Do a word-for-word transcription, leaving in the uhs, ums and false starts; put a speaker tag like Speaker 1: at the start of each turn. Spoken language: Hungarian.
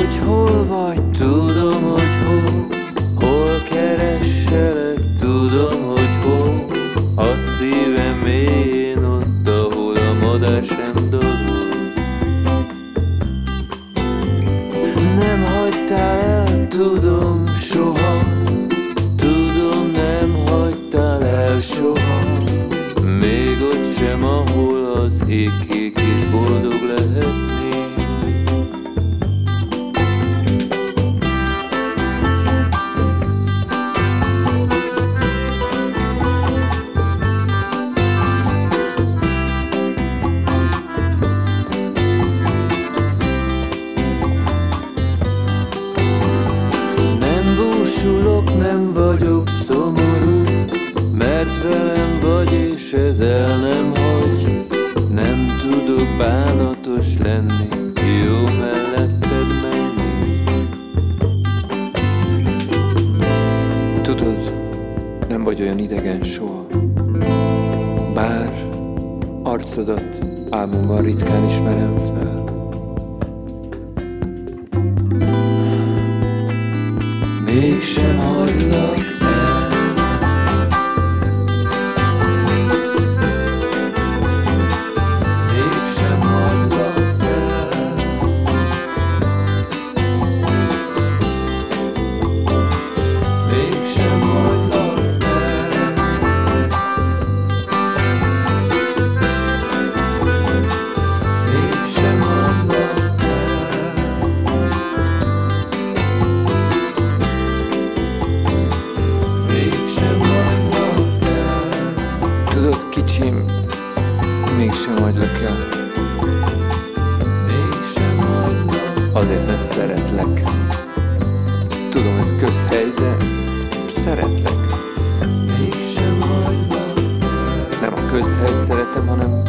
Speaker 1: hogy hol vagy, tudom, hogy hol. Hol keresselek, tudom, hogy hol. A szívem mélyén ott, ahol a madár sem dalul. Nem hagytál el, tudom, soha. Tudom, nem hagytál el soha. Még ott sem, ahol az ég kék és boldog lehetnék. Nem vagyok szomorú, mert velem vagy, és ez el nem hagy. Nem tudok bánatos lenni, jó melletted menni. Tudod, nem vagy olyan idegen soha. Bár arcodat álmomban ritkán ismerem fel. Mégsem hagylak el. Mégsem hagylak el. Mégsem hagylak el. Mégsem hagylak kicsim, mégsem hagylak el. Mégsem hagylak. Azért, mert szeretlek. Tudom, ez közhely, de szeretlek. Mégsem hagylak. Nem a közhelyt szeretem, hanem